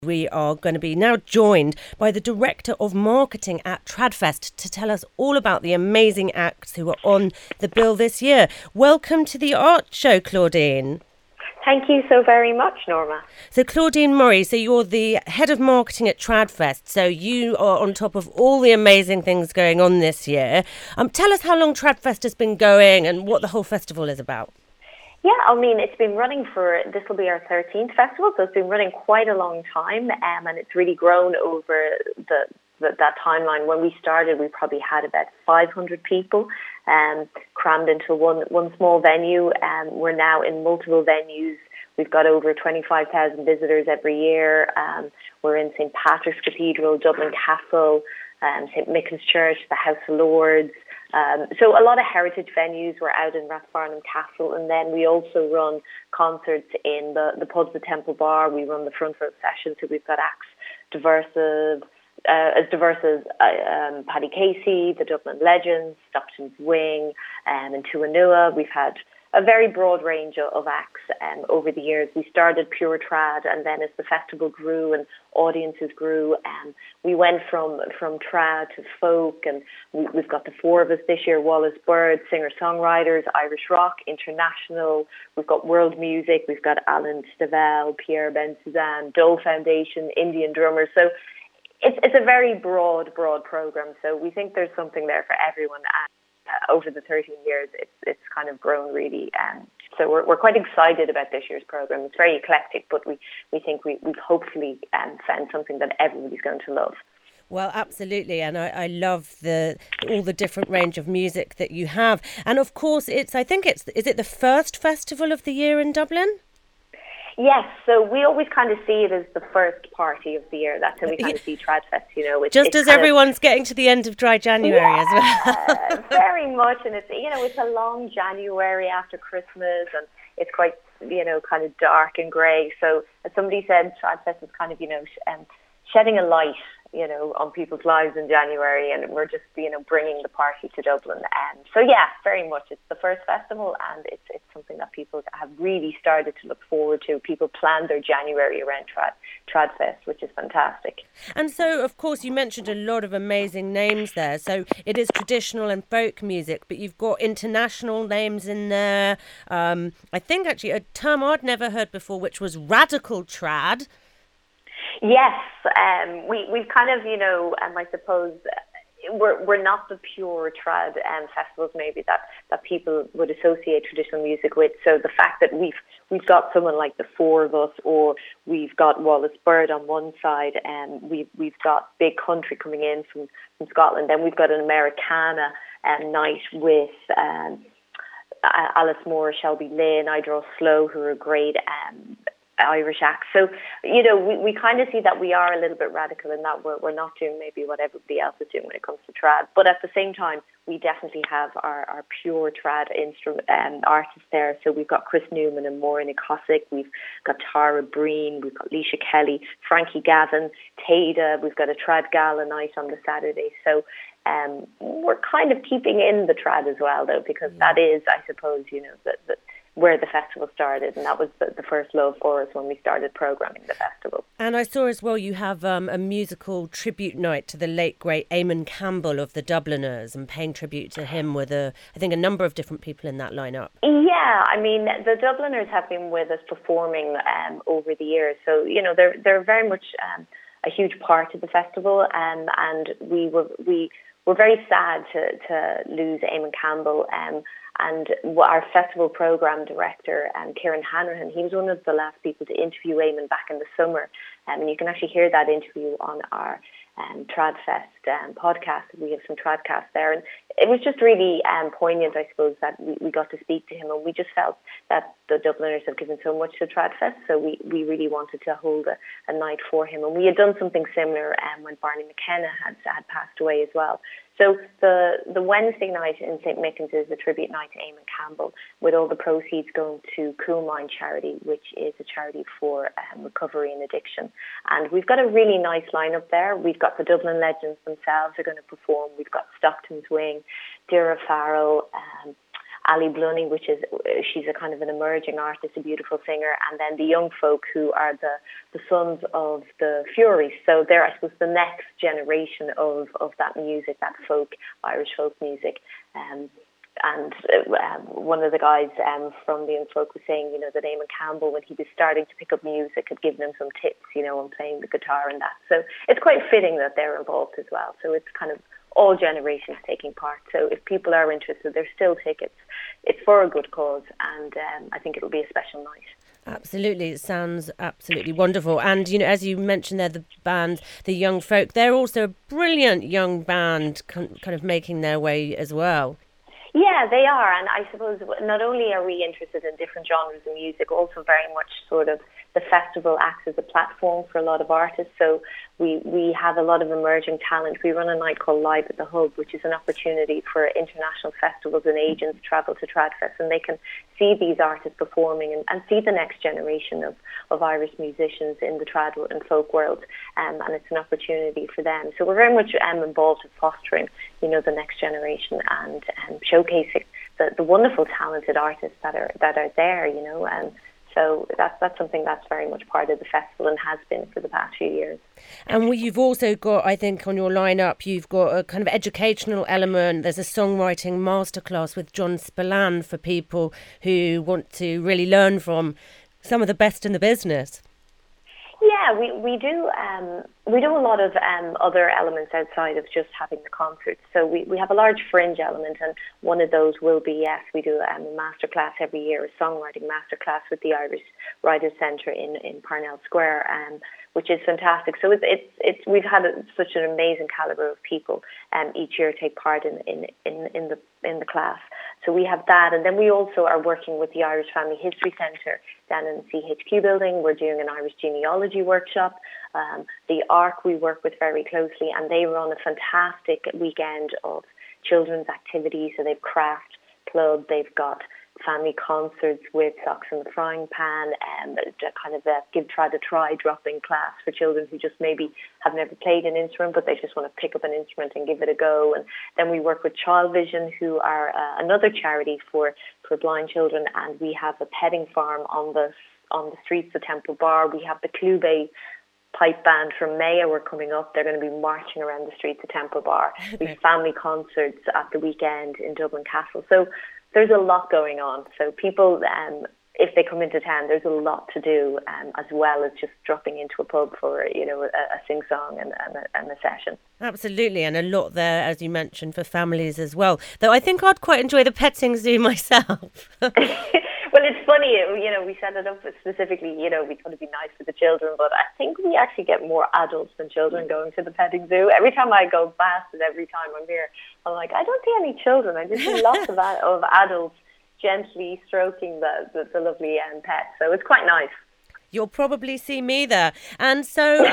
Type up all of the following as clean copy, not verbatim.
We are going to be now joined by the Director of Marketing at Tradfest to tell us all about the amazing acts who are on the bill this year. Welcome to the Art Show, Claudine. Thank you so very much, Norma. So Claudine Murray, so you're the Head of Marketing at Tradfest, so you are on top of all the amazing things going on this year. Tell us how long Tradfest has been going and what the whole festival is about. Yeah, I mean, it's been running this will be our 13th festival, so it's been running quite a long time, and it's really grown over that timeline. When we started, we probably had about 500 people crammed into one small venue, and we're now in multiple venues. We've got over 25,000 visitors every year. We're in St. Patrick's Cathedral, Dublin Castle, St. Michael's Church, the House of Lords. So a lot of heritage venues. We're out in Rathfarnham Castle, and then we also run concerts in the pubs, the Temple Bar. We run the front row session, so we've got acts as diverse as Paddy Casey, the Dublin Legends, Stockton's Wing, and Tuanua. We've had a very broad range of acts over the years. We started pure trad, and then as the festival grew and audiences grew, we went from trad to folk, and we've got the four of us this year: Wallace Bird, singer-songwriters, Irish rock, international. We've got world music. We've got Alan Stivell, Pierre Ben-Suzanne, Dole Foundation, Indian drummers. So it's a very broad program. So we think there's something there for everyone. Over the 13 years, it's kind of grown really. So we're quite excited about this year's program. It's very eclectic, but we think we've hopefully found something that everybody's going to love. Well, absolutely, and I love all the different range of music that you have. And of course, is it the first festival of the year in Dublin? Yes, so we always kind of see it as the first party of the year. That's how we kind of see Tradfest, you know. Just as everyone's getting to the end of dry January as well. Very much, and it's a long January after Christmas, and it's quite, kind of dark and grey. So as somebody said, Tradfest is kind of, shedding a light, on people's lives in January, and we're just, bringing the party to Dublin. And so, yeah, very much. It's the first festival, and it's something that people have really started to look forward to. People plan their January around Tradfest, which is fantastic. And so, of course, you mentioned a lot of amazing names there. So it is traditional and folk music, but you've got international names in there. I think, actually, a term I'd never heard before, which was radical trad. Yes, we've kind of, I suppose we're not the pure trad festivals maybe that people would associate traditional music with. So the fact that we've got someone like the Four of Us, or we've got Wallace Bird on one side, and we've got Big Country coming in from Scotland. Then we've got an Americana night with Alice Moore, Shelby Lynn, I Draw Slow, who are great Irish acts. So, we kind of see that we are a little bit radical in that we're not doing maybe what everybody else is doing when it comes to trad. But at the same time, we definitely have our pure trad artists there. So we've got Chris Newman and Maureen Cossack. We've got Tara Breen. We've got Leisha Kelly, Frankie Gavin, Taida. We've got a trad gala night on the Saturday. So we're kind of keeping in the trad as well, though, because that is, I suppose, where the festival started, and that was the first love for us when we started programming the festival. And I saw as well you have a musical tribute night to the late great Eamon Campbell of the Dubliners, and paying tribute to him with I think a number of different people in that lineup. Yeah, I mean, the Dubliners have been with us performing over the years, so they're very much a huge part of the festival, and we were very sad to lose Eamon Campbell. And our festival program director, Kieran Hanrahan, he was one of the last people to interview Eamon back in the summer. And you can actually hear that interview on our Tradfest podcast. We have some Tradcasts there. And it was just really poignant, I suppose, that we got to speak to him. And we just felt that the Dubliners have given so much to Tradfest. So we really wanted to hold a night for him. And we had done something similar when Barney McKenna had passed away as well. So the Wednesday night in St. Michael's is a tribute night to Eamon Campbell, with all the proceeds going to Cool Mind Charity, which is a charity for recovery and addiction. And we've got a really nice lineup there. We've got the Dublin Legends themselves are going to perform. We've got Stockton's Wing, Dira Farrell, Ali Blunny, she's a kind of an emerging artist, a beautiful singer, and then the young folk who are the sons of the Furies. So they're, I suppose, the next generation of that music, that folk, Irish folk music. And one of the guys from the Young Folk was saying, that Eamon Campbell, when he was starting to pick up music, had given him some tips, on playing the guitar and that. So it's quite fitting that they're involved as well. So it's kind of all generations taking part. So if people are interested, there's still tickets. It's for a good cause, and I think it'll be a special night. Absolutely. It sounds absolutely wonderful. And, as you mentioned there, the band, the Young Folk, they're also a brilliant young band kind of making their way as well. Yeah, they are. And I suppose not only are we interested in different genres of music, also very much sort of the festival acts as a platform for a lot of artists. So we have a lot of emerging talent. We run a night called Live at the Hub, which is an opportunity for international festivals and agents to travel to Tradfest, and they can see these artists performing and see the next generation of Irish musicians in the trad and folk world. And it's an opportunity for them. So we're very much involved in fostering, the next generation and showcasing the wonderful, talented artists that are there, and so that's something that's very much part of the festival and has been for the past few years. And you've also got, I think, on your lineup, you've got a kind of educational element. There's a songwriting masterclass with John Spillane for people who want to really learn from some of the best in the business. Yeah, we do a lot of other elements outside of just having the concerts. So we have a large fringe element, and one of those will be, yes, we do a masterclass every year, a songwriting masterclass with the Irish Writers' Centre in Parnell Square, which is fantastic. So it's we've had such an amazing calibre of people each year take part in the class. So we have that, and then we also are working with the Irish Family History Centre down in the CHQ building. We're doing an Irish genealogy workshop. The ARC we work with very closely, and they run a fantastic weekend of children's activities. So they've craft club, they've got family concerts with Socks in the Frying Pan, and kind of a Give Trad a Try drop-in class for children who just maybe have never played an instrument, but they just want to pick up an instrument and give it a go. And then we work with Child Vision, who are another charity for blind children, and we have a petting farm on the streets of Temple Bar. We have the Clube pipe band from Maya were coming up. They're going to be marching around the streets of Temple Bar. We have family concerts at the weekend in Dublin Castle. So there's a lot going on. So people, if they come into town, there's a lot to do, as well as just dropping into a pub for, a sing-song and a session. Absolutely, and a lot there, as you mentioned, for families as well. Though I think I'd quite enjoy the petting zoo myself. Well, it's funny, we set it up specifically, we thought it'd be nice for the children, but I think we actually get more adults than children going to the petting zoo. Every time I go past it, every time I'm here, I'm like, I don't see any children. I just see lots of adults gently stroking the lovely pets. So it's quite nice. You'll probably see me there. And so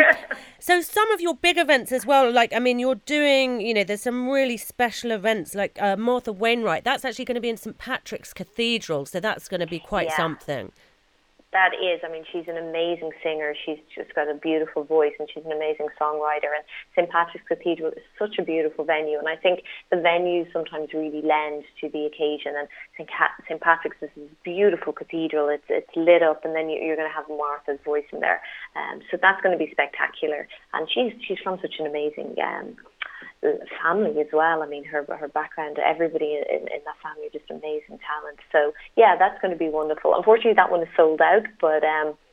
so some of your big events as well, you're doing, there's some really special events like Martha Wainwright. That's actually going to be in St. Patrick's Cathedral. So that's going to be quite something. That is, she's an amazing singer. She's just got a beautiful voice, and she's an amazing songwriter. And St. Patrick's Cathedral is such a beautiful venue, and I think the venues sometimes really lend to the occasion. And St. Patrick's is this beautiful cathedral. It's lit up, and then you're going to have Martha's voice in there. So that's going to be spectacular. And she's from such an amazing family as well. Her background, everybody in that family are just amazing talent. So yeah, that's going to be wonderful. Unfortunately, that one is sold out, but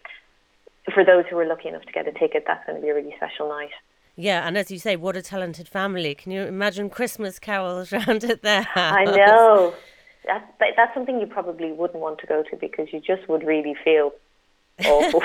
for those who are lucky enough to get a ticket, that's going to be a really special night. Yeah, and as you say, what a talented family. Can you imagine Christmas carols around at their house? I know. That's something you probably wouldn't want to go to, because you just would really feel awful.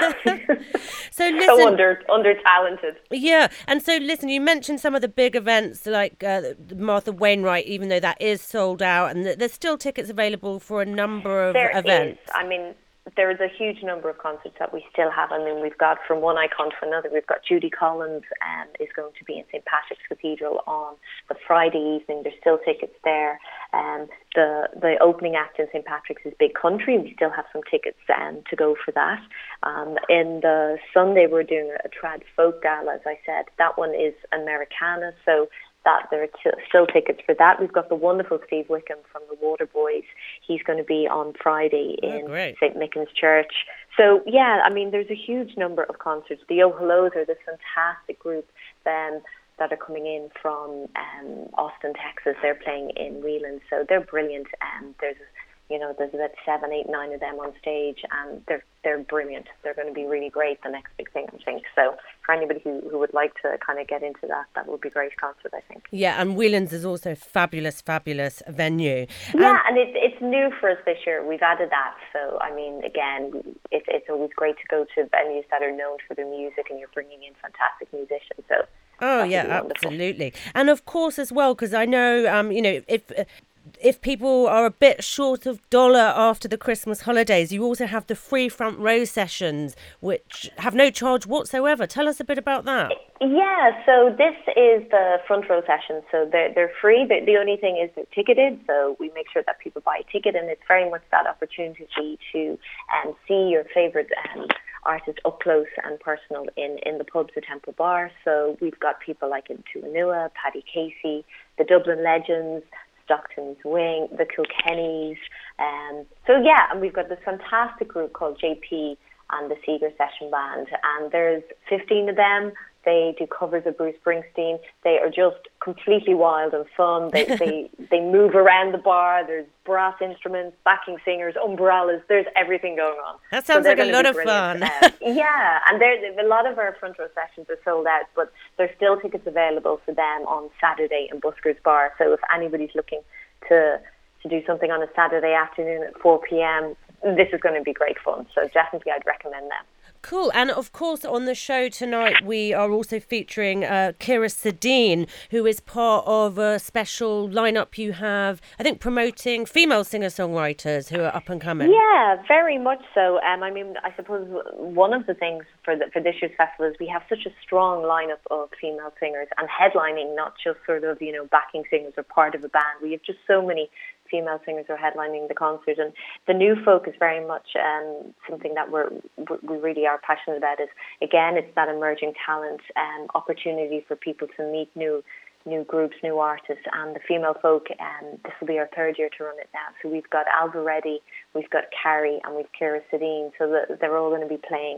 So listen, so under talented. Yeah, and so listen, you mentioned some of the big events like Martha Wainwright, even though that is sold out, and there's still tickets available for a number of events. There is a huge number of concerts that we still have. We've got from one icon to another. We've got Judy Collins is going to be in St. Patrick's Cathedral on the Friday evening. There's still tickets there. The opening act in St. Patrick's is Big Country. We still have some tickets to go for that. In the Sunday, we're doing a trad folk gala, as I said. That one is Americana. So that there are still tickets for that. We've got the wonderful Steve Wickham from the Waterboys. He's going to be on Friday in St. Mickens Church. So, yeah, I mean, there's a huge number of concerts. The Oh Hellos are this fantastic group that are coming in from Austin, Texas. They're playing in Wheeling, so they're brilliant. There's about 7, 8, 9 of them on stage, and they're brilliant. They're going to be really great, the next big thing, I think. So for anybody who would like to kind of get into that would be a great concert, I think. Yeah, and Whelan's is also a fabulous venue. Yeah, and it's new for us this year. We've added that. So, I mean, again, it's always great to go to venues that are known for their music, and you're bringing in fantastic musicians. So. Oh, yeah, absolutely. And of course, as well, because I know, if people are a bit short of dollar after the Christmas holidays, you also have the free front row sessions, which have no charge whatsoever. Tell us a bit about that. Yeah, so this is the front row sessions. So they're free. The only thing is they're ticketed, so we make sure that people buy a ticket, and it's very much that opportunity to see your favourite artists up close and personal in the pubs at Temple Bar. So we've got people like Tuanua, Paddy Casey, the Dublin Legends, Stockton's Wing, the Kilkennys. And we've got this fantastic group called JP and the Seeger Session Band, and there's 15 of them. They do covers of Bruce Springsteen. They are just completely wild and fun. They move around the bar. There's brass instruments, backing singers, umbrellas. There's everything going on. That sounds like a lot of fun. Yeah, and a lot of our front row sessions are sold out, but there's still tickets available for them on Saturday in Busker's Bar. So if anybody's looking to do something on a Saturday afternoon at 4 p.m, this is going to be great fun. So definitely I'd recommend them. Cool. And of course, on the show tonight, we are also featuring Kira Sedin, who is part of a special lineup you have, I think, promoting female singer-songwriters who are up and coming. Yeah, very much so. I suppose one of the things for this year's festival is we have such a strong lineup of female singers and headlining, not just sort of, backing singers or part of a band. We have just so many female singers are headlining the concert, and the new folk is very much something that we really are passionate about. Is again, it's that emerging talent opportunity for people to meet new groups, new artists, and the female folk. This will be our third year to run it now. So we've got Alva Reddy, we've got Carrie, and we've Kira Sedin. So they're all going to be playing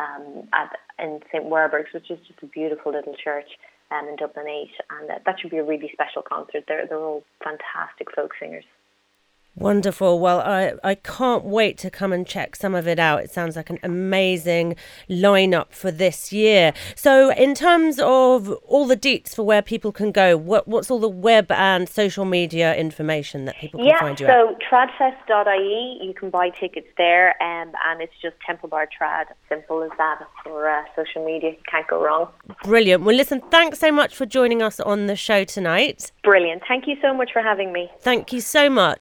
in St. Werburgh's, which is just a beautiful little church in Dublin 8, and that should be a really special concert. They're all fantastic folk singers. Wonderful. Well, I can't wait to come and check some of it out. It sounds like an amazing lineup for this year. So in terms of all the deets for where people can go, what's all the web and social media information that people can find you at? So tradfest.ie, you can buy tickets there, and it's just Temple Bar Trad. Simple as that for social media. You can't go wrong. Brilliant. Well, listen, thanks so much for joining us on the show tonight. Brilliant. Thank you so much for having me. Thank you so much.